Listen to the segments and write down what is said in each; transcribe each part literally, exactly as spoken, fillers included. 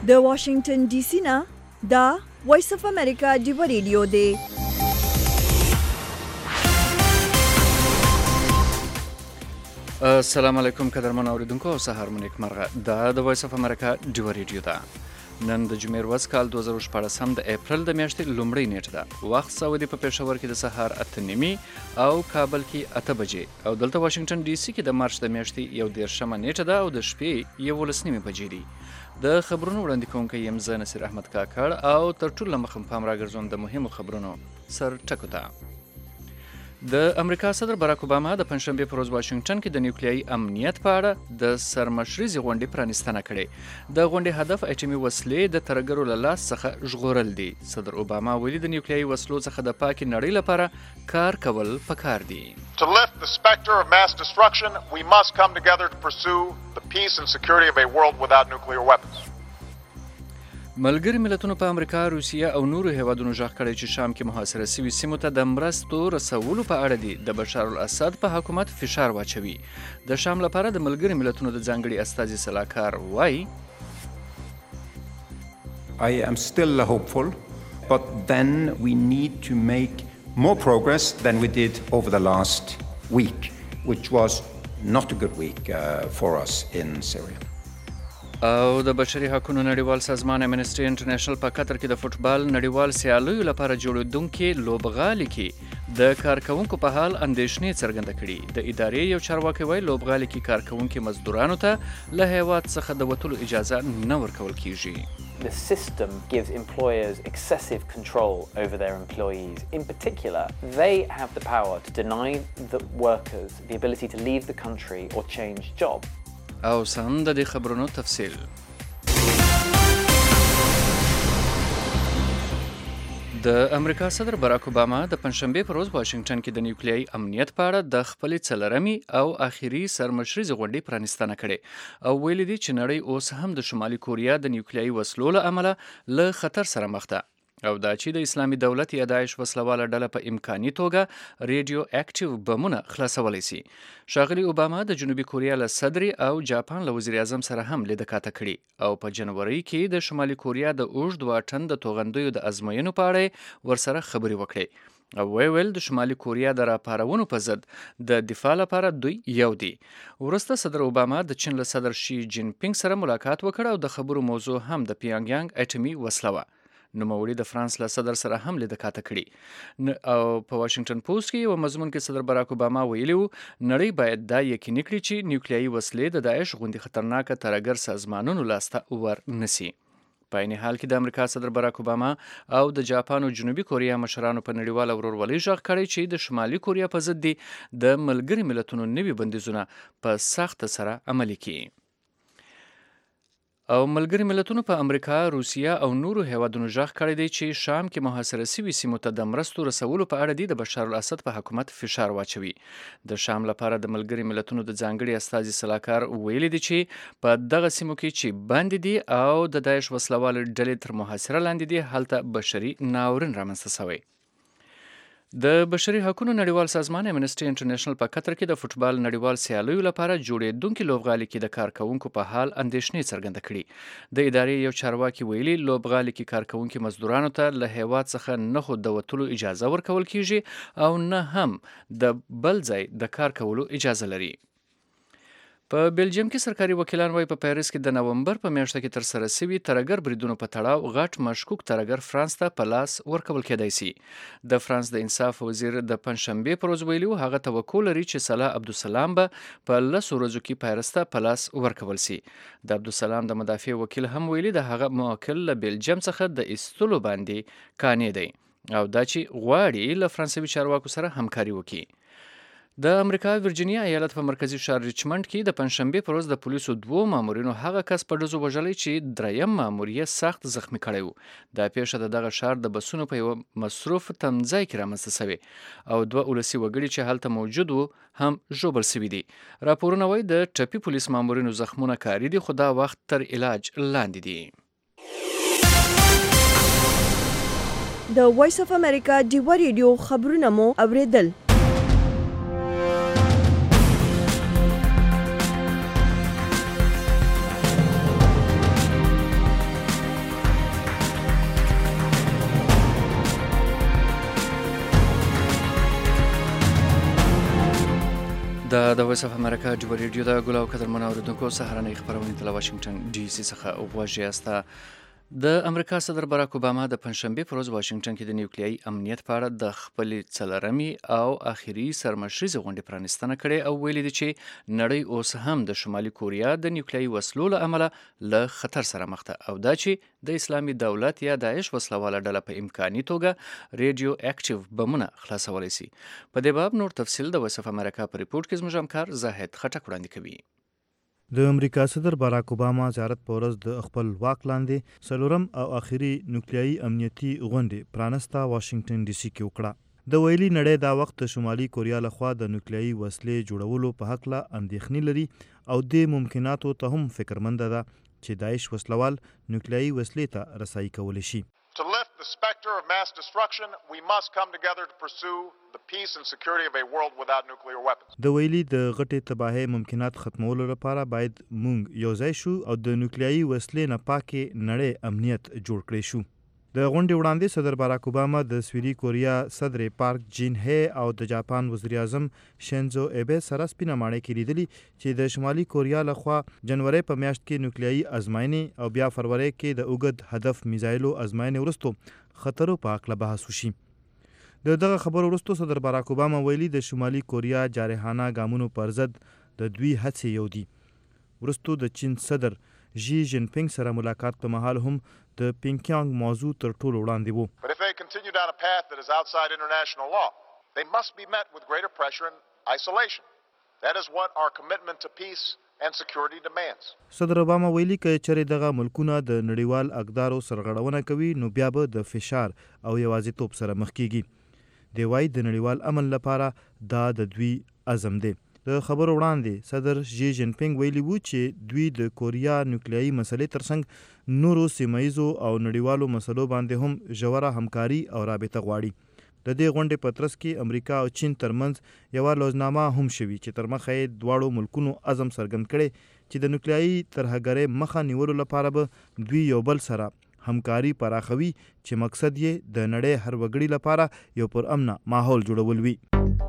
د واشنگټن ډي سي نه دا وایس اف امریکا ډیو ریډیو دی. السلام علیکم قدرمن اوریدونکو او سهار مو نیکمرغه. دا د وایس اف امریکا ډیو ریډیو ده. نن د جمعې ورځ کال دوه زره شپاړس د اپریل د میاشتې لومړۍ نیټه ده. وخت سعودي په پېښور کې د سهار اته نیمې او کابل کې اته بجې او دلته واشنگټن ډي سي کې د مارچ د میاشتې یو دېرشمه نیټه ده او د شپې یولس نیمې بجې دي. د خبرونو وړاندې کوونکی یم زه نصیر احمد کاکړ او تر ټولو له مخه پام راګرځوم د مهمو خبرونو سر ټکو ته. د امریکا صدر باراک اوباما د پنځشنبې په ورځ واشنگټن کې د نیوکلیایي امنیت په اړه د سرمشریزې غونډې پرانیستنه کړې. د غونډې هدف اټومي وسلې د ترهګرو له لاس څخه ژغورل دي. صدر اوباما ویلي د نیوکلیایي وسلو څخه د پاکې نړۍ لپاره کار کول پکار دي. To lift the specter of mass destruction, we must come together to pursue the peace and security of a world without nuclear weapons. ملګري ملتونو په امریکا، روسیه او نورو هیوادونو ژغ کړی چې شام کې محاصره سوي سیمو ته د مرستو رسولو په اړه دي د بشار الاسد په حکومت فشار واچوي. د شام لپاره د ملګري ملتونو د ځانګړي استازي سلاکار وایي I am still hopeful, but then we need to make more progress than we did over the last week, which was not a good week uh, for us in Syria. او د بشري حقوقو نړیوال سازمان امنسټي انټرنیشنل په قطر کې د فوټبال نړیوال سیالیو لپاره جوړېدونکې لوبغالي کې د کارکوونکو په حال اندېښنې څرګنده کړي. د ادارې یو چارواکي وایي لوبغالي کې کارکوونکي مزدورانو ته له هیواد څخه د وتلو اجازه نه ورکول کیږي. The system gives employers excessive control over their employees. In particular, they have the power to deny the workers the ability to leave the country or change job. او سم د دې خبرونو تفصیل. د امریکا صدر باراک اوباما د پنځشنبې په ورځ واشنگټن کې د نیوکلیایي امنیت په اړه د خپلې څلرمې او آخري سرمشریزې غونډې پرانیستنه کړې او ویلي دي چې نړۍ اوس هم د شمالي کوریا د نیوکلیایي وسلو له امله له خطر سره مخ ده او دا چې د اسلامي دولت یا داعش وسلواله ډله په امکاني توګه ریډیو اکټیو بمونه خلاصولی سي. ښاغلي اوباما د جنوبي کوریا له صدري او جاپان له وزیر اعظم سره هم لیده کاته کړي او په جنوري کې د شمالي کوریا د اوږد واټن د توغندیو د ازموینو په اړه ورسره خبرې وکړي او وی ویل د شمالي کوریا د راپارونو په ضد د دفاع لپاره دوی یو دي. وروسته صدر اوباما د چین له صدر شي جین پینګ سره ملاقات وکړ او د خبرو موضوع هم د پیانګ یانګ اټومي وسله وه. نوموړي د فرانس له صدر سره هم لیده کاته کړي او په واشنگټن پوسټ کې یو مضمون کې صدر باراک اوباما ویلي و نړۍ باید دا یقیني کړي چې نیوکلیایي وسلې د داعش غوندې خطرناکه ترهګر سازمانونو لاسته ور نسی. په عین حال کې د امریکا صدر باراک اوباما او د جاپان او جنوبي کوریا مشرانو په نړیواله ورورولۍ ژغ کړی چې د شمالي کوریا په ضد دي د ملګري ملتونو نوي بندیزونه په سخته سره عملي کړي. او ملګري ملتونو په امریکا، روسیه او نورو هیوادونو ژغ کړی دی چې شام کې محاصره سوي سیمو ته د مرستو رسولو په اړه دی د بشار الاسد په حکومت فشار واچوي. د شام لپاره د ملګري ملتونو د ځانګړي استازي سلاکار ویلي دی چې په دغه سیمو کې چې باندې دي او د داعش وسلوال ډلې تر محاصره لاندې دي هلته بشري ناورین رامنځته شوی. د بشري حقوقو نړیوال سازمان امنسټي انټرنیشنل په قطر کې د فوټبال نړیوال سیالیو لپاره جوړېدونکې لوبغالي کې د کارکوونکو په حال اندېښنې څرګنده کړي. د ادارې یو چارواکي ویلي لوبغالي کې کارکوونکي مزدورانو ته له هیواد څخه نه خو د وتلو اجازه ورکول کیږي او نه هم د بل ځای د کار کولو اجازه لري. په بلجیم کې سرکاري وکیلان وایي په پیرس کې د نومبر په میاشت کې تر سره سوي ترهګر بریدونو په تړاو غټ مشکوک ترهګر فرانس ته په لاس ورکول کېدای سي. د فرانس د انصاف وزیر د پنځشنبې په ورځ ویلي هغه توقع لري چې صلاح عبدالسلام به په لسو ورځو کې پیرس ته په لاس ورکول سي. د عبدالسلام د مدافع وکیل هم ویلي د هغه موکل له بلجیم څخه د ایستلو باندې قانع دی او دا چې غواړي له فرانسوي چارواکو سره همکاري وکړي. د امریکا ورجینیا ایالت په مرکزی ښار ریچمنډ کې د پنځشنبې په ورځ د پولیسو دوو مامورینو هغه کس په ډزو وژلی چې دریم مامور یې سخت زخمی کړی و. دا پیښه د دغه ښار د بسونو په یوه مصروف تمځای کې رامنځته سوې او دوه ولسي وګړي چې هلته موجود وو هم ژوبل سوي دي. راپورونه وایي د ټپي پولیس مامورینو زخمونه کاري دي خو دا وخت تر علاج لاندې دي. د وایس اف امریکا ډیو ریډیو خبرونه مو اوریدل. د وایس اف امریکا جوبا ریډیو د ګل او قدرمن اوریدونکو سهارنۍ خبرونه ته واشنگټن ډي سي څخه غواړي یاسته. د امریکا صدر باراک اوباما د پنځشنبه پر ورځ واشنگټن کې د نیوکلیایي امنیت په اړه د خپلې څلرمې او اخیری سرمشریزې غونډې پرانیستنه کړې او ویلي دي چې نړۍ اوس هم د شمالي کوریا د نیوکلیایي وسلو له امله له خطر سره مخ ده او دا چې د اسلامي دولت یا داعش وسلواله ډله په امکاني توګه ریډیو اکټیو بمونه خلاصولی سي. په دې باب نور تفصیل د وایس اف امریکا په ریپورت کې زموږ همکار زاهد خټک وړاندې کوي. د امریکا صدر باراک اوباما زیارت په ورځ د خپل واک لاندې څلورم او اخیری نیوکلیایي امنیتي غونډې پرانسته واشنگټن ډي سي کې وکړه. د ویلي نړۍ دا وخت د شمالي کوریا لخوا د نیوکلیایي وسلې جوړولو په هکله اندېښنې لري او د ممکناتو ته هم فکرمنده ده چې داعش وسلوال نیوکلیایي وسلې ته رسایي کولی شي. To lift the specter of mass destruction, we must come together to pursue the peace and security of a world without nuclear weapons. د ویلي د غټې تباهۍ ممکنات ختمولو لپاره باید موږ یوځای شو او د نیوکلیایي وسلې نه پاکې نړۍ امنیت جوړ کړی شو. د غونډې وړاندې صدر باراک اوباما د سویلي کوریا صدر پارک جین هی او د جاپان وزیر اعظم شینزو ایبه سره سپینه ماڼۍ کې لیدلي چې د شمالي کوریا لخوا جنوري په میاشت کې نیوکلیایي ازمایښتې او بیا فروری کې د اوږد هدف میزایلو ازمایښتې وروسته خطرو په هکله بحث وشي. د دغه خبرو وروسته صدر باراک اوباما ویلي د شمالي کوریا جارحانه ګامونو پر ضد د دوی هڅې یو دي. وروسته د چین صدر ژی جین پینګ سره ملاقات په مهال هم د پینګیانګ موضوع تر ټولو وړاندې وو. But if they continue down a path that is outside international law, they must be met with greater pressure and isolation. That is what our commitment to peace and security demands. صدر اوباما ویلي چې چېرې دغه ملکونه د نړیوال اقدارو سرغړونه کوي نو بیا به د فشار او یوازیتوب سره مخ کیږي. دی وايي د نړیوال امن لپاره دا د دوی عزم دی. د خبرو وړاندې صدر ژی جین پینګ ویلي وو چې دوی د کوریا نیوکلیایي مسلې ترڅنګ نورو سیمه ییزو او نړیوالو مسلو باندې هم ژوره همکاري او رابطه غواړي. د دې غونډې په ترڅ کې امریکا او چین ترمنځ یوه لوزنامه هم شوي چې تر مخه یې دواړو ملکونو عزم څرګند کړی چې د نیوکلیایي ترهګرۍ مخه نیولو لپاره به دوی یو بل سره همکاري پراخوي چې مقصد یې د نړۍ هر وګړي لپاره یو پر امنه ماحول جوړول وي.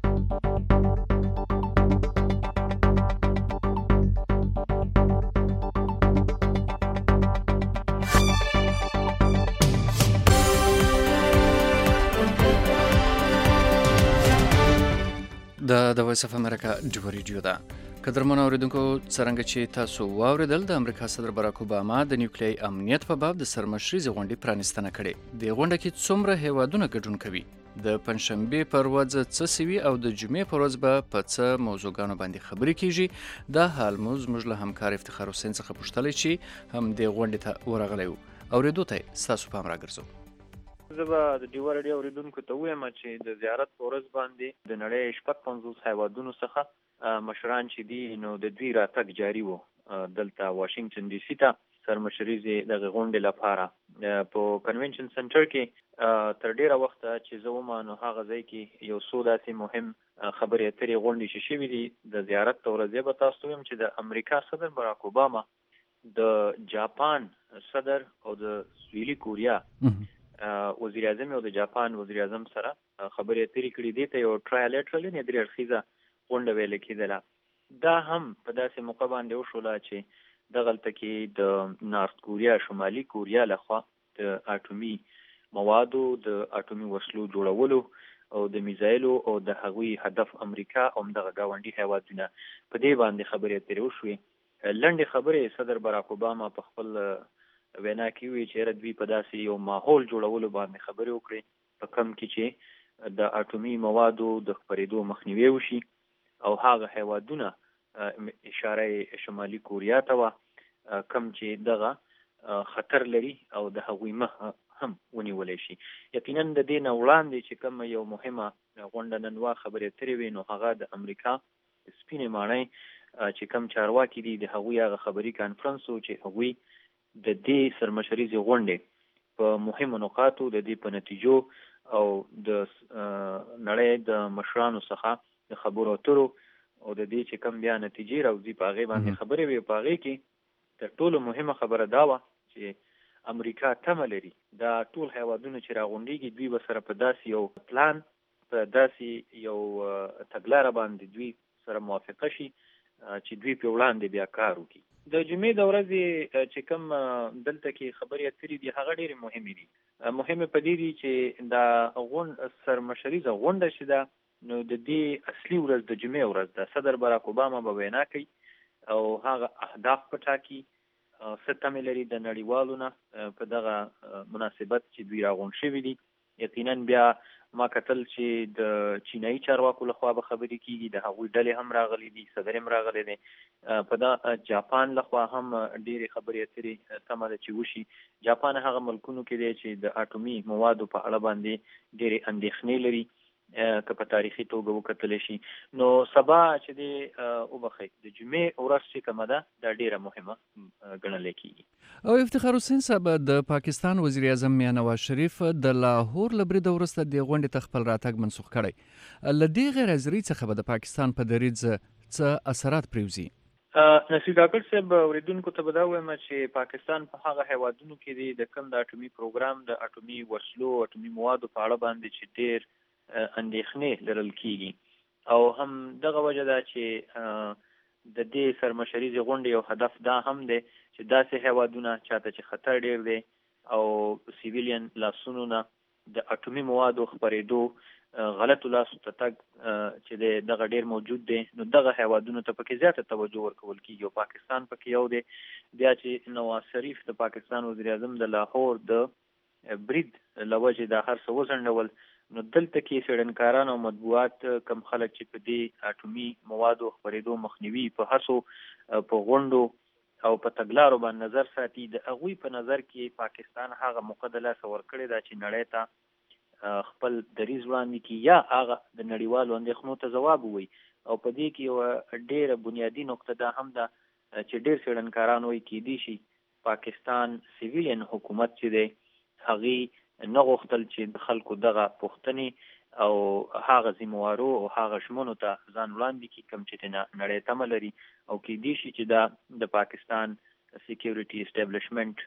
د د وایس اف امریکا جوبا ریډیو ده. قدرمن اوریدونکو څرنګه چې تاسو واوریدل د امریکا صدر باراک اوباما د نیوکلیایي امنیت په باب د سرمشریزې غونډې پرانیستنه کړې. د غونډه کې څومره هیوادونه ګډون کوي، د پنځشنبې پر ورځ څه سوي او د جمعې پر ورځ به په څه موضوعګانو باندې خبرې کیږي، دا حال مو زموږ له همکار افتخار حسین څخه پوښتلی چې هم دې غونډې ته ورغلی و. اورېدو ته ستاسو پام راګرځو. زه به د ډیوه راډیو اوریدونکو ته ووایم چې د زیارت په ورځ باندې د نړۍ شپږ پنځوس هیوادونو څخه مشران چې دي نو د دوی راتګ جاري و دلته واشنګټن ډي سي ته سرمشریزې دغه غونډې لپاره. په کنونشن سنټر کې تر ډیره وخته چې زه وم نو هغه ځای کې یو څو داسې مهم خبرې اترې غونډې چې شوي دي. د زیارت په ورځ به تاسو ووایم چې د امریکا صدر باراک اوباما د جاپان صدر او د سویلي کوریا وزیر اعظم او د جاپان وزیر اعظم سره خبرې اترې کړې دي. ته یو ټرایلیټرل یعنې درې اړخیزه غونډه ویل کېدله. دا هم په داسې موقع باندې وشوله چې دغلته کې د نارت کوریا شمالي کوریا لخوا د اټومي موادو د اټومي وسلو جوړولو او د میزایلو او د هغوی هدف امریکا او دغه ګاونډي هیوادونه په دې باندې خبرې اترې وشوې. لنډې خبرې صدر باراک اوباما په خپل وینا کې وی چې دوی په داسې یو ماحول جوړولو باندې خبرې وکړي په کم کې چې د اټومي موادو د خپرېدو مخنیوی وشي او هغه هیوادونه اشاره شمالي کوریا ته وه کم چې دغه خطر لري او د هغوی مخه هم ونیولی شي. یقینا د دې نه وړاندې چې کوم یو مهمه غونډه نن وا خبرې اترې وي نو هغه د امریکا سپینې ماڼۍ چې کوم چارواکي دي د هغوی هغه خبري کانفرنس و چې هغوی د دې سرمشریزې غونډې په مهمو نقاطو د دې په نتیجو او د نړۍ د مشرانو څخه د خبرو اترو او د دې چې کوم بیا نتیجې راوځي په هغې باندې خبرې وي. په هغې کې تر ټولو مهمه خبره دا وه چې امریکا تمه لري دا ټول هیوادونه چې راغونډېږي دوی به سره په داسې یو پلان په داسې یو تګلاره باندې دوی سره موافقه شي چې دوی په وړاندې بیا کار وکړي. د جمعې د ورځې چې کوم دلته کې خبرې اترې دي هغه ډېرې مهمې دي. مهمه په دې دي چې دا غونډه سرمشریزه غونډه چې ده نو د دې اصلي ورځ د جمعې ورځ ده. صدر باراک اوباما به وینا کوي او هغه اهداف په ټاکي څه تمې لري د نړیوالو نه په دغه مناسبت چې دوی راغونډ شوي دي. یقینا بیا ما کتل چې د چینایي چارواکو لخوا به خبرې کیږي، د هغوی ډلې هم راغلي دي، صدر هم راغلی دی. په دا جاپان لخوا هم ډېرې خبرې اترې تمه ده چې وشي. جاپان هغه ملکونو کې دی چې د اټومي موادو په اړه باندې ډېرې اندېښنې لري که په تاریخي توګه وکتلی شي. نو سبا چې دی وبخئ د جمعې ورځ چې کومه ده دا ډېره مهمه ګڼلی کېږي. او افتخار حسین صاحب د پاکستان وزیر اعظم میاں نواز شریف د لاهور له بریده وروسته دې غونډې ته خپل راتګ منسوخ کړی. له دې غیر حاضرۍ څخه به د پاکستان په دریځ څه اثرات پرېوځي؟ نصیر کاکړ صاحب اورېدونکو ته به دا وایم چې پاکستان په هغه هیوادونو کې دی د کوم د اټومي پروګرام د اټومي وسلو اټومي موادو په اړه باندې چې ډېر اندېښنې لرل کېږي او هم دغه وجه ده چې د دې سرمشریزې غونډې یو هدف دا هم دی چې داسې هیوادونه چاته چې خطر ډېر دی او سیویلین لاسونو نه د اټومي موادو خپرېدو غلطو لاسو ته تګ چې دی دغه ډېر موجود دی، نو دغه هیوادونو ته پکې زیاته توجه ورکول کېږي او پاکستان پکې یو دی. بیا چې نواز شریف د پاکستان وزیر اعظم د لاهور د برید له وجې دا هر څه وځنډول، نو دلته کې څېړنکاران او مطبوعات کم خلک چې په دې اټومي موادو خپرېدو مخنیوي په هڅو په غونډو او په تګلارو باندې نظر ساتي، د هغوی په نظر کې پاکستان هغه موقع د لاسه ورکړې ده چې نړۍ ته خپل دریځ وړاندې کړي یا هغه د نړیوالو اندېښنو ته ځواب ووایي. او په دې کې یوه ډېره بنیادي نقطه دا هم ده چې ډېر څېړنکاران وایي کېدی شي پاکستان سیویلین حکومت چې دی هغې نه غوښتل چې د خلکو دغه پوښتنې او هغه ذموارو او هغه ژمنو ته ځان وړاندې کړي کوم چې ترې نړۍ تمه لري، او کېدی شي چې دا د پاکستان سیکیورټي اسټابلیشمنټ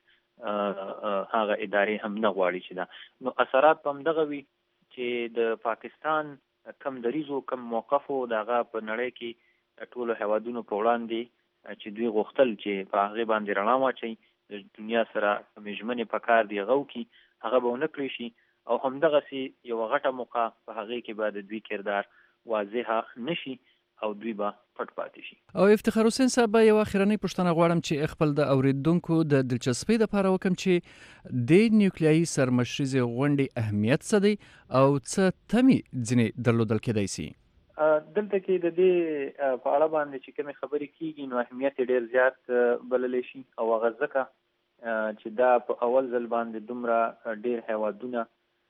هغه ادارې هم نه غواړي چې دا. نو اثرات په همدغه وي چې د پاکستان کم دریځ او کم موقف و د هغه په نړۍ کې ټولو هیوادونو په وړاندې چې دوی غوښتل چې په هغې باندې رڼا واچوي، د دنیا سره کومې ژمنې په کار دي هغه وکړي، هغه به ونه کړی شي او همدغسې یوه غټه موقع په هغې کې به د دوی کردار واضحه نه شي او دوی به پټ پاتې شي. او افتخار حسین صاحب یو اخرنۍ پوښتنه غواړم چې خپل د اورېدونکو د دلچسپۍ دپاره وکړم چې د نیوکلیایي سرمشریزې غونډې اهمیت څه دی او څه تمې ځینې درلودل کېدی سي؟ دلته کې د دې په اړه باندې چې کومې خبرې کېږي نو اهمیت یې ډېر زیات بللی شي او هغه ځکه چې دا په اول ځل باندې دومره ډېر هیوادونه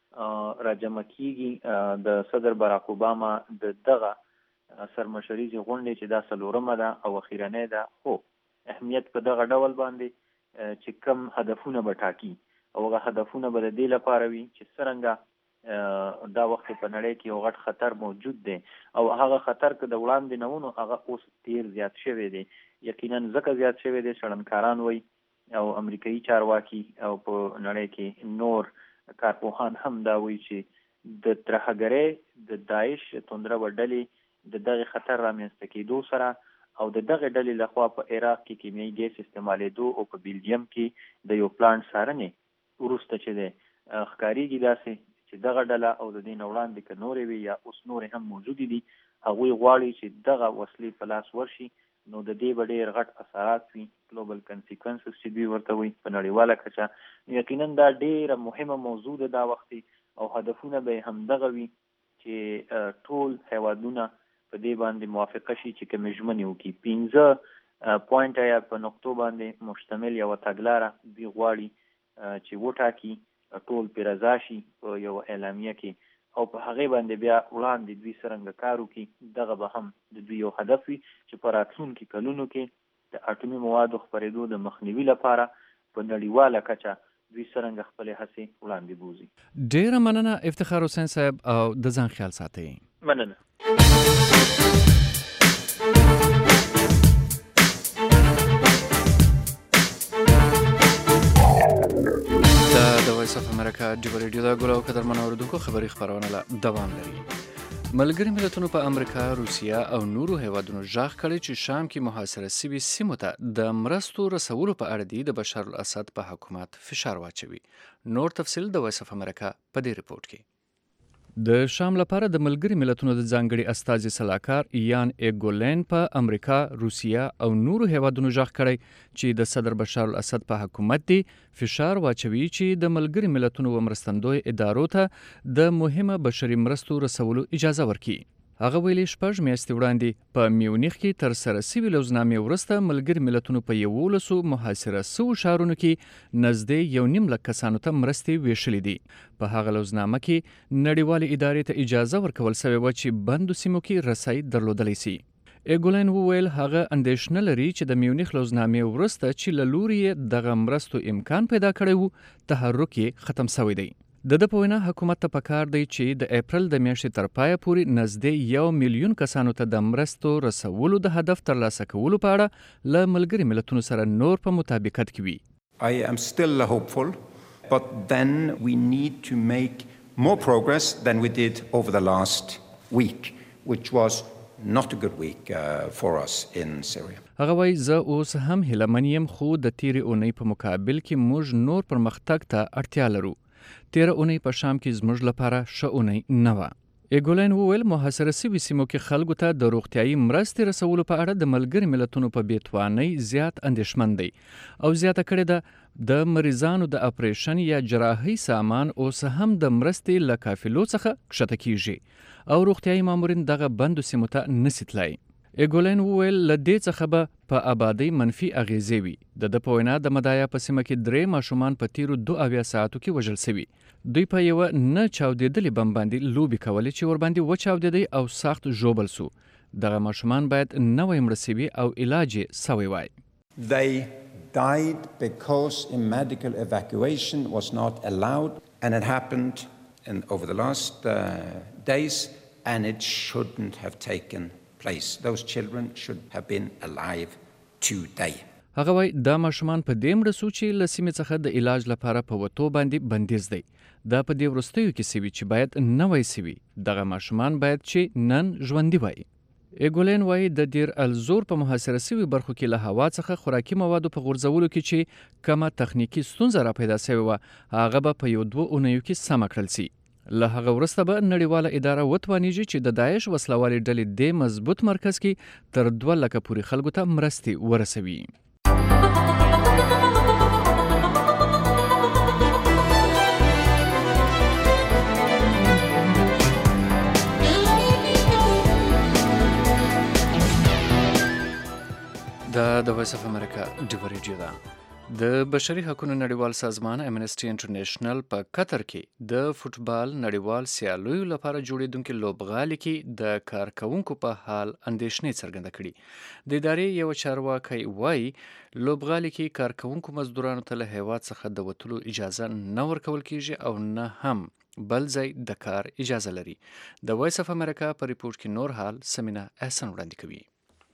راجمع کېږي. د صدر باراک اوباما د دغه سرمشریزې غونډې چې دا څلورمه ده او اخیرنۍ ده، خو اهمیت په دغه ډول باندې چې کم هدفونه به ټاکي او هغه هدفونه به د دې لپاره وي چې څرنګه دا وخت په نړۍ کې یو غټ خطر موجود دی او هغه خطر که د وړاندې نه و نو هغه اوس ډېر زیات شوی دی. یقینا ځکه زیات شوی دی څېړنکاران وایي او امریکایي چارواکي او په نړۍ کې نور کارپوهان هم دا وایي چې د ترهګرۍ د داعش توندره ډلې د دغې خطر رامنځته کېدو سره او د دغې ډلې لخوا په عراق کې کیمیايي ګیس استعمالېدو او په بیلجیم کې د یو پلانټ څارنې وروسته چې دی ښکارېږي داسې چې دغه ډله او د دې نه وړاندې که نورې وي یا اوس نورې هم موجودې دي هغوی غواړي چې دغه وسلې په لاس ورشي، نو د دې به ډېر غټ اثرات وي، ګلوبل کنسیکونسز چې دوی ورته وایي په نړیواله کچه. یقینا دا ډېره مهمه موضوع ده دا وختي او هدفونه به یې همدغه وي چې ټول هیوادونه په دې باندې موافقه شي چې کومې ژمنې وکړي. پنځه پوینټه یا په نقطو باندې مشتمل یوه تګلاره دوی غواړي چې وټاکي، ټول پرې رضا شي په یوه اعلامیه کې او په هغې باندې بیا وړاندې دوی څرنګه کار وکړي. دغه به هم د دوی یو هدف وي چې په راتلونکي کلونو کې د اټومي موادو خپرېدو د مخنیوي لپاره په نړیواله کچه دوی څرنګه خپلې هڅې وړاندې بوځي. ډېره مننه افتخار حسین صاحب او د ځان خیال ساتئ. مننه. د وایس اف امریکا ډیو ریډیو دا ګولو قدرمن اوریدونکو خبري خبرونه لا دوام لري. ملګري ملتونو په امریکا، روسیه او نورو هیوادونو ژغ کړی چې شام کې محاصره سوي سیمو ته د مرستو رسولو په اړه دی د بشار الاسد په حکومت فشار واچوي. نور تفصیل د وایس اف امریکا په دې ریپورت کې. د شام لپاره د ملګري ملتونو د ځانګړي استازي سلاکار یان ایګولین په امریکا، روسیه او نورو هیوادونو ژغ کړی چې د صدر بشار الاسد په حکومت دی فشار واچوي چې د ملګري ملتونو و مرستندوی ادارو ته د مهمه بشري مرستو رسولو اجازه ورکړي. هغه ویلي شپږ میاشتې وړاندې په میونخ کې تر سره سوي لوزنامې وروسته ملګري ملتونو په یولسو محاصره سوو ښارونو کې نږدې یو نیم لک کسانو ته مرستې ویشلې دي. په هغه لوزنامه کې نړیوالې ادارې ته اجازه ورکول سوې وه چې بندو سیمو کې رسۍ درلودلی سي. ایګولین وویل هغه اندېښنه لري چې د میونخ لوزنامې وروسته چې له لوري یې دغه مرستو امکان پیدا کړی و تحرک یې ختم سوی دی. د ده په وینا حکومت ته پکار دی چې د اپریل د میاشتې تر پایه پورې نږدې یو میلیون کسانو ته د مرستو رسولو د هدف ترلاسه کولو په اړه له ملګري ملتونو سره نور په مطابقت کې وي. I am still hopeful, but then we need to make more progress than we did over the last week, which was not a good week uh, for us in Syria. هغه وایي زه اوس هم هیلهمن یم خو د تیرې اونۍ په مقابل کې موږ نور پرمختګ ته اړتیا لرو. تیره اونۍ په شام کې زموږ لپاره ښه اونۍ نه وه. ایګولین وویل محاصره سوي سیمو کې خلکو ته د روغتیایي مرستې رسولو په اړه د ملګري ملتونو په بېتوانۍ زیات اندېښمن دی او زیاته کړې ده د مریضانو د اپریشن یا جراحي سامان اوس هم د مرستې له قافلو څخه کښته کیږي او روغتیایي مامورین دغه بندو سیمو ته نسي تلای. ایګولین وویل له دې څخه به په آبادۍ منفي اغیزې وي. د ده په وینا د مدایا په سیمه کې درې ماشومان په تیرو دو اویا ساعتو کې وژل سوي. دوی په یوه نه چاودېدلې بم باندې لوبې کولې چې ورباندې وچاودېدی او سخت ژوبل سو. دغه ماشومان باید نوی مړه سوي او علاج یې سوی وای. They died because a medical evacuation was not allowed, and it happened in, over the last uh, days, and it shouldn't have taken place. Those children should have been alive today. هغه وای دا ماشومان په دې مړه سو چې له سیمې څخه د علاج لپاره په وتو باندې بندیز دی. دا په دې وروستیو کې سوي چې باید نوی سوي. دغه ماشومان باید چې نن ژوندي وای. ایګولین وای د دیر الزور په محاصره سوي برخو کې له هوا څخه خوراکي موادو په غورځولو کې چې کومه تخنیکي ستونزه را پیدا سوې وه هغه به په یو دوه اونیو کې سمه کړل سي. له هغه وروسته به نړیواله اداره وتوانیږي چې د داعش وسلوالې ډلې دې مضبوط مرکز کې تر دوه لکه پورې خلکو ته مرستې ورسوي. دا د وایس اف امریکا ډیو ریډیو ده. د بشري حقوقو نړیوال سازمان امنسټي انټرنیشنل په قطر کې د فوټبال نړیوال سیالیو لپاره جوړېدونکي لوبغالي کې د کارکوونکو په حال اندېښنې څرګنده کړي. د ادارې یو چارواکی وایي لوبغالي کې کارکوونکو مزدورانو ته له هیواد څخه د وتلو اجازه نه ورکول کیږي او نه هم بل ځای د کار اجازه لري. د وایس اف امریکا په ریپورت کې نور حال سمینا احسن وړاندې کوي.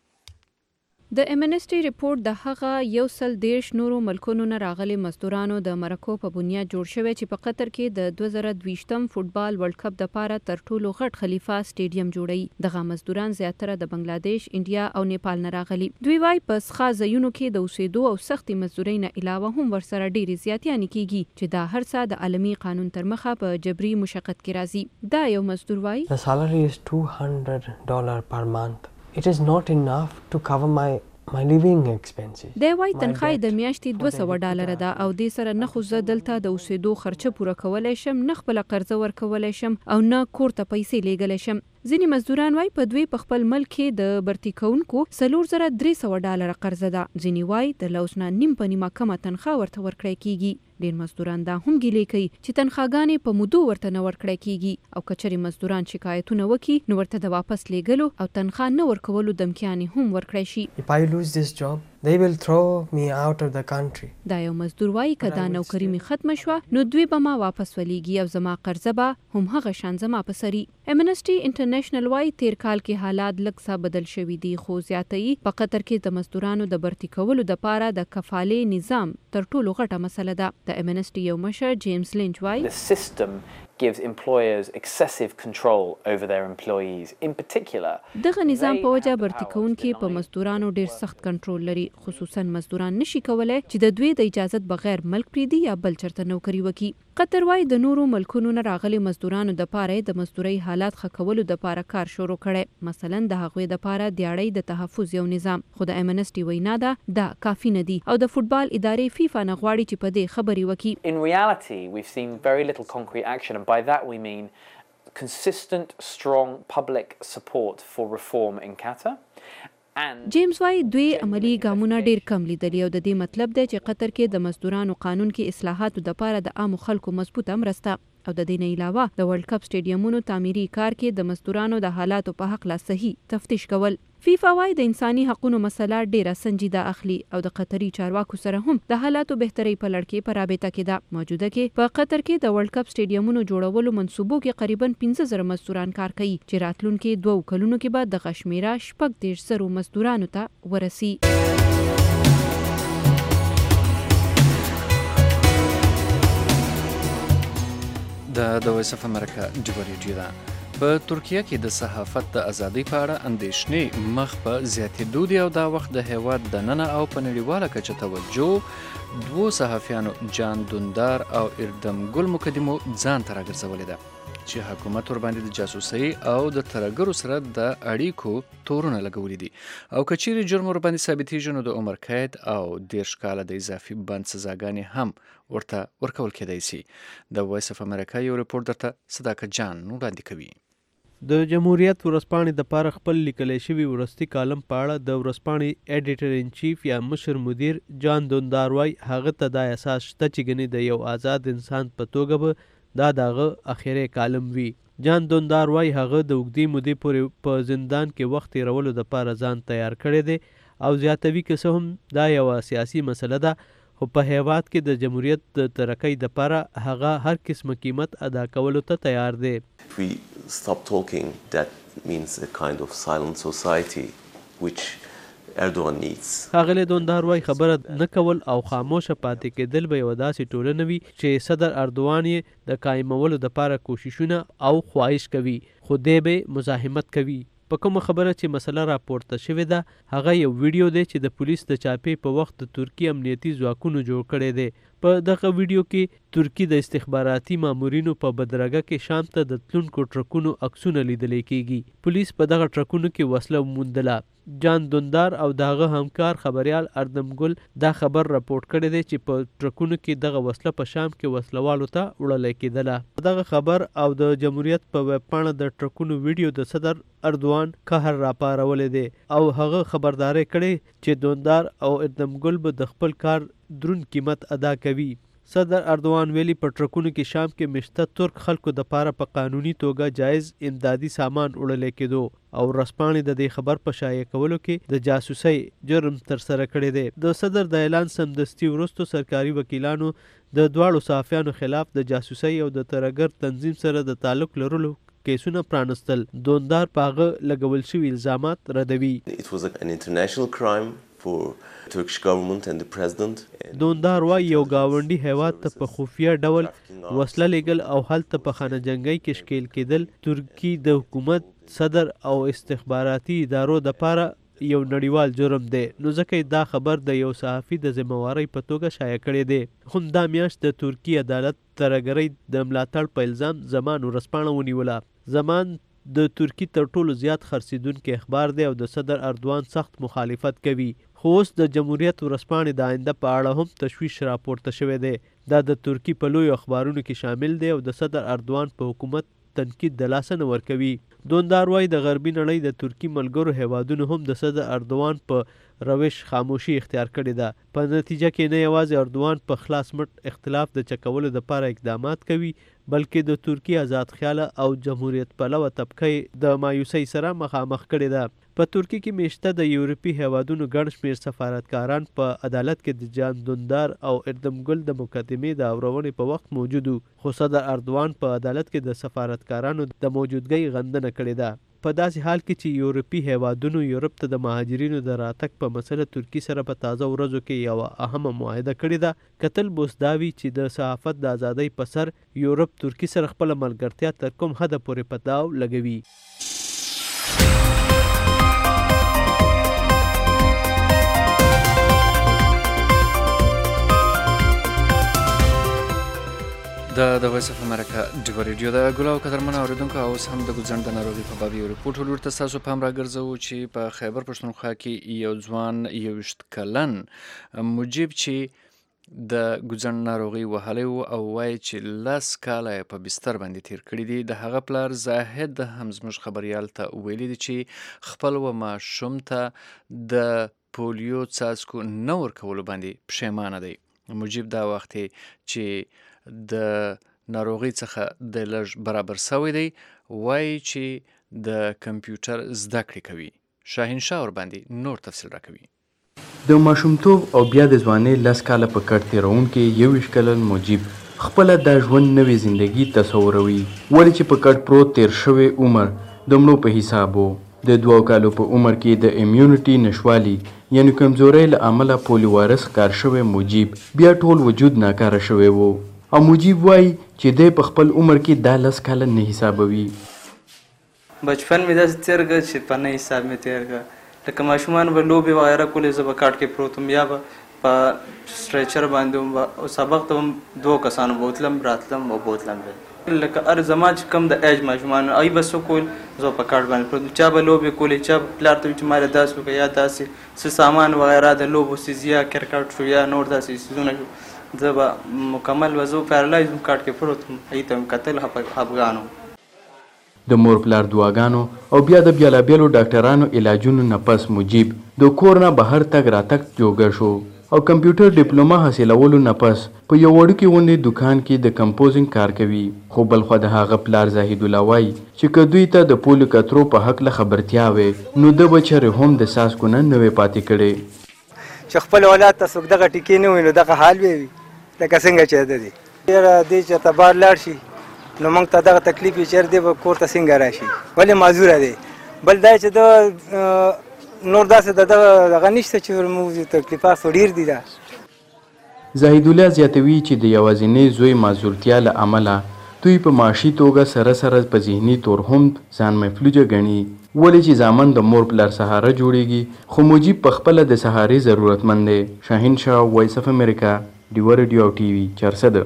د امنسټي ریپورت د هغه یو سل دیرش نورو ملکونو نه راغلي مزدورانو د مرکو په بنیاد جوړ شوی چې په قطر کې د دوه زره دویشتم فوټبال ورلد کپ دپاره تر ټولو غټ خلیفه سټیډیم جوړوي. دغه مزدوران زیاتره د بنگلادیش، انډیا او نیپال نه راغلي. دوی وايي په څښا ځایونو کې د اوسېدو او سختې مزدورۍ نه علاوه هم ورسره ډېرې زیاتیانې کیږي چې دا هر څه د عالمي قانون تر مخه په جبري مشقت کې راځي. دا یو مزدور وايي The salary is two hundred dollars per month. It is not enough to cover my my living expenses. دی وای تنخواه د میاشتې دوه سوه ډالره ده او دې سره نه خو زه دلته د اوسېدو خرچه پوره کولی شم، نه خپله قرضه ورکولی شم او نه کور ته پیسې لیږلی شم. ځینې مزدوران وای په دوی په خپل ملک کې د برتي کوونکو څلور زره درې سوه ډالره قرضه ده. ځینې وای د لوز نه نیم په نیمه کمه تنخواه ورته ورکړی کیږي. ډېر مزدوران دا هم ګیلې کوي چې تنخواګانې په مودو ورته نه ورکړی کیږي او که چېرې مزدوران شکایتونه وکړي نو ورته د واپس لیږلو او تنخواه نه ورکولو دمکیانې هم ورکړی شي. If I lose this job, they will throw me out of the country. دا یو مزدور وایي که دا نوکري مې ختمه شوه نو دوی به ما واپس ولیږي او زما قرضه به هم هغه شان زما په سري. امنسټي انټرنیشنل وایي تیر کال کې حالات لږ څه بدل شوي دي خو زیاتوي په قطر کې د مزدورانو د برتي کولو دپاره د کفالې نظام تر ټولو غټه مسله ده. د امنسټي یو مشر جیمز لینچ وایي The system gives employers excessive control over their employees. In particular, دغه نظام په وجه برتی کوونکي په مزدورانو ډیر سخت کنټرول لري، خصوصا مزدوران نشي کولای چې د دوی د اجازت بغیر ملک پریدي یا بل چرته نوکری وکړي. قطر وايي د نورو ملکونو نه راغلي مزدورانو د پاره د مزدوري حالات ښه کولو د پاره کار شروع کړي، مثلا د هغوی د پاره دیاړی د تحفظ یو نظام، خو د امنسټي وینا ده دا کافي نه دي او د فوتبال ادارې فیفا نه غواړي چې په دې خبري وکړي. In reality, we've seen very little concrete action, and by that we mean consistent, strong public support for reform in Qatar. جیمز وايي دوی عملی ګامونه ډیر کم لیدلي او د دې مطلب دی چې قطر کې د مزدورانو قانون کې اصلاحاتو دپاره د عامو خلکو مضبوطه مرسته او د دې نه علاوه د ورلد کپ سټیډیمونو تعمیري کار کې د مزدورانو د حالاتو په حق لا صحیح تفتیش کول. فیفا وايي د انساني حقوقو مسله ډیره سنجیده اخلي او د قطري چارواکو سره هم د حالاتو بهتري په لړ کې په رابطه کې ده. موجوده کې په قطر کې د ورلد کپ سټیډیمونو جوړولو منصوبو کې قریبا پنځه زره مزدوران کار کوي چې راتلونکي دوه کلونو کې به د شمیره شپږ دېرش زره مزدورانو ته ورسي. د د وایس اف امریکا ډیو ریډیو ده. په ترکیه کې د صحافت د ازادۍ په اړه اندېښنې مخ په زیاتېدو دي او دا وخت د هیواد دننه او په نړیواله کچه توجه دوو صحافیانو جان دوندار او اردم ګل مقدمو ځان ته راګرځولې ده چې حکومت ورباندې د جاسوسۍ او د ترهګرو سره د اړیکو تورونه لګولي دي او که چیرې جرم ورباندې ثابتېږي نو د عمر قید او دېرش کاله د اضافي بند سزاګانې هم ورته ورکول کېدای سي. د وایس اف امریکا یو ریپورټ درته صداقت جان وړاندې کوي. د جمهوریت ورځپاڼې دپاره خپل لیکلی شوي وروستي کالم په اړه د ورځپاڼې ایډیټر ان چیف یا مشر مدیر جان دوندار وایي هغه ته دا احساس شته چې ګنې د یو آزاد انسان په توګه به دا د هغه اخري کالم وي. جان دوندار وایي هغه د اوږدې مودې پورې په زندان کې وخت تېرولو دپاره ځان تیار کړی دی او زیاتوي که څه هم دا یوه سیاسي مسله ده خو په هیواد کې د جمهوریت د ترقۍ دپاره هغه هر قسمه قیمت ادا کولو ته تیار دی. If we stop talking, that means a kind of silent society which Erdogan needs. ښاغلی دوندار وایي خبره نه کول او خاموشه پاتې کېدل به یوه داسې ټولنه وي چې صدر اردوان یې د قایمولو دپاره کوششونه او خواهش کوي خو دی به مزاحمت کوي. په کومه خبره چې مسله راپورته شوې ده هغه یو ویډیو دی چې د پولیس د چاپې په وخت د ترکي امنیتي ځواکونو جوړ کړی دی. په دغه ویډیو کې ترکي د استخباراتي مامورینو په بدرګه کې شام ته د تلونکو ټرکونو عکسونه لیدلی کیږي. پولیس په دغه ټرکونو کې وسله وموندله. جان دوندار او د هغه همکار خبریال اردم ګل دا خبر راپورټ کړی دی چې په ټرکونو کې دغه وسله په شام کې وسلوالو ته وړلی کېدله. دغه خبر او د جمهوریت په ویب پاڼه د ټرکونو ویډیو د صدر اردوان قهر راپارولی دی او هغه خبرداری کړی چې دوندار او اردم ګل به د خپل کار درون قیمت ادا کوي. صدر اردوان ویلي په ټرکونو کې شام کې مشته ترک خلکو دپاره په قانوني توګه جایز امدادي سامان وړلی کېدو او ورځپاڼې د دې خبر په شایع کولو کې د جاسوسۍ جرم ترسره کړی دی. د صدر د اعلان سمدستي وروستو سرکاري وکیلانو د دواړو صحافیانو خلاف د جاسوسۍ او د ترهګر تنظیم سره د تعلق لرلو کیسونه پرانستل. دوندار په هغه لګول شوي الزامات ردوي. It was an international crime for Turkish government and the president. دوندار وایي یو ګاونډي هیواد ته په خفیه ډول وسله لیږل او هلته په خانه جنګۍ کې ښکیل کېدل ترکي د حکومت صدر او استخباراتي ادارو دپاره یو نړیوال جرم دی. نو ځکه دا خبر د یو صحافي د ذمهوارۍ په توګه شایع کړی دی. هم دا میاشت د ترکي عدالت ترهګرۍ د ملاتړ په الزام زمان ورځپاڼه ونیوله. زمان د ترکي تر ټولو زیات خرڅېدونکی اخبار دی او د صدر اردوان سخت مخالفت کوي. خو اوس د جمهوریت ورځپاڼې د آینده په اړه هم تشویش راپورته شوی دی. دا د ترکي په لویو اخبارونو کې شامل دی او د صدر اردوان په حکومت تنقید د لاسه نه ورکوي. دوندار وایي د غربي نړۍ د ترکي ملګرو هیوادونو هم د صدر اردوان په روش خاموشي اختیار کړې ده. په نتیجه کې نه یوازې اردوان په خلاص مټ اختلاف د چکولو دپاره اقدامات کوي بلکې د ترکي آزاد خیاله او جمهوریت پلوه طبقه د مایوسۍ سره مخامخ کړې ده. په ترکي کې میشته د یورپي هیوادونو ګڼ شمېر سفارتکاران په عدالت کې د جان دوندار او اردم ګل د مقدمې د اورونې په وخت موجود وو خو صدر اردوان په عدالت کې د سفارتکارانو د موجودګۍ غندنه کړې ده. په داسې حال کې چې یورپي هیوادونو یورپ ته د مهاجرینو د راتګ په مسله ترکي سره په تازه ورځو کې یوه اهمه معاهده کړې ده. کتل بوس دا وي چې د صحافت د ازادۍ په سر یورپ ترکي سره خپله ملګرتیا تر کوم حده پورې په داو لګوي. د د وایس اف امریکا ډیو ریډیو د ګلو قدرمن اوریدونکو اوس هم د ګوزن د ناروغي په باب یو ریپورت ولورته تاسو پام راګرځو چې په خیبر پښتونخوا کې یو ځوان یوشت کلن مجيب چې د ګوزن ناروغي وهلی او وایي چې لس کاله په بستر باندې تیر کړی دی. د هغه پلار زاهد هم زموږ خبريال ته ویلي دی چې خپل و ماشوم ته د پولیو څاڅکو نه ورکولو باندې پښیمانه دی. مجيب دا وخت چې د ناروغي څخه د لږ برابر سوی دی وایي چې د کمپیوټر زده کړې کوي. شاهین شاه ورباندې نور تفصیل راکوي. د ماشومتوب او بیا د ځوانۍ لس کاله په کټ تېروونکی یوویشت کلن مجيب خپله د ژوند نوې زندگی تصوروي ولې چې په کټ پروت تیر شوی عمر د مړو په حساب و. د دوو کالو په عمر کې د امیونټي نشوالي یعنی کمزورۍ له امله پولیو وایرس ښکار شوی مجيب بیا ټول وجود ناکاره شوی و او مجيب وایي چې دی په خپل عمر کې دا لس کاله نه حسابوي. بچپن مې داسې تېر کړه چې په نه حساب مې تېر کړه. لکه ماشومان به لوبې وغیره کولې زه به کاټ کې پروت وم یا به په سټریچر باندې وم. سبق ته هم دوو کسانو بوتلم راتلم او بوتلم لکه هر زما چې کم د ایج ماشومان ای به څه کول زه په کاټ باندې پروت. چا به لوبې کولې چا پلار ته چې ماله داسې وکړه یا داسې څه سامان وغیره د لوبو څیز یا کرکټ شو یا نور داسې څیزونه شو زه به مکمل به زه پیرالایز وم کاټ کې پروت وم. هغې ته مې کتل خفګان وم. د مور پلار دعاګانو او بیا د بېلابېلو ډاکټرانو علاجونو نه پس مجيب د کور نه بهر تګ راتګ جوګه شو او کمپیوټر ډیپلوما حاصلولو نه پس په یو وړوکي غوندې دکان کې د کمپوزینګ کار کوي. خو بلخوا د هغه پلار زاهد الله وایي چې که دوی ته د پولیو کترو په هکله خبرتیا وې نو ده به چرې هم د څاڅکو نه نه وې پاتې کړې. چې خپل اولاد ته څوک دغه ټیکې نه وي نو دغه حال به وي لکه څنګه چې ده دي. ډېره دی چې ته بار لاړ شي نو موږ ته دغه تکلیف یې چېر دی به کور ته څنګه راشي ولې معذوره دی. بل دا چې ده نور داسې د دغه دغه نشته چې موږ تکلیفات خو ډېر دي. ده زاهد الله زیاتوي چې د یوازینۍ زوی معذورتیا له امله دوی په معاشي توګه سره سره په ذهني طور هم ځان محفلوجه ګڼي ولې چې زامن د مور پلار سهاره جوړیږي خو مجيب په خپله د سهارې ضرورتمند دی. شاهین شاه وایس اف امریکا ډیو ریډیو او ټي وي چرسده.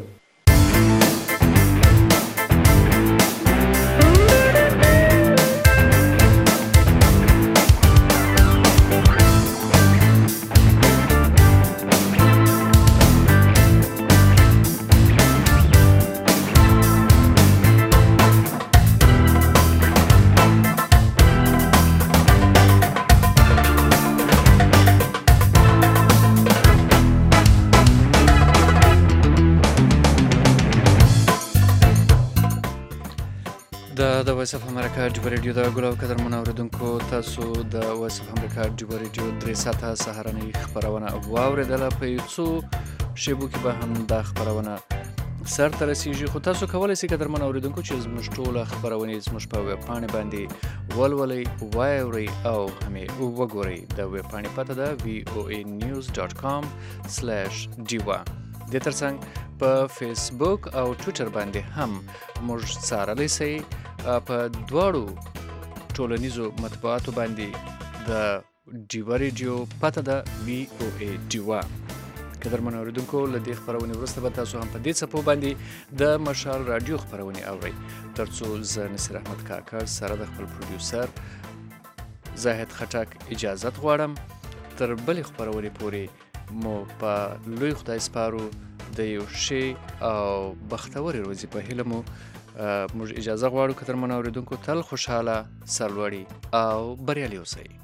د وایس اف امریکا ډیو ریډیو د ګلو قدرمن اوریدونکو تاسو د وایس اف امریکا ډیو ریډیو درې ساعته سهارنۍ خبرونه واوریدله. په یو څو شیبو کې به هم دا خبرونه سرته رسیږي خو تاسو کولی شئ قدرمن اوریدونکو چې زموږ ټوله خبرونې زموږ په ویبپاڼې باندې ولولئ واورئ او همې وګورئ. د ویبپاڼې پته ده وی او ای نیوز ډاټ کام سلیش ډیوا. د ترڅنګ په فیسبوک او ټویټر باندې هم موږ څارلی شئ. په دواړو ټولنیزو مطبوعاتو باندې د ډیوا ریډیو پته ده وی او ای ډیوا. قدرمن اوریدونکو له دې خبرونې وروسته به تاسو هم په دې څپو باندې د مشال راډیو خبرونې اورئ تر څو زه نصیر احمد کاکړ سره د خپل پروډیوسر زاهد خټک اجازت غواړم. تر بلې خبرونې پورې مو په لوی خدای سپارو د یو ښې او بختورې ورځې په هیله مو موږ اجازه غواړو قدرمن اوریدونکو تل خوشحاله سرلوړي او بریالي اوسئ.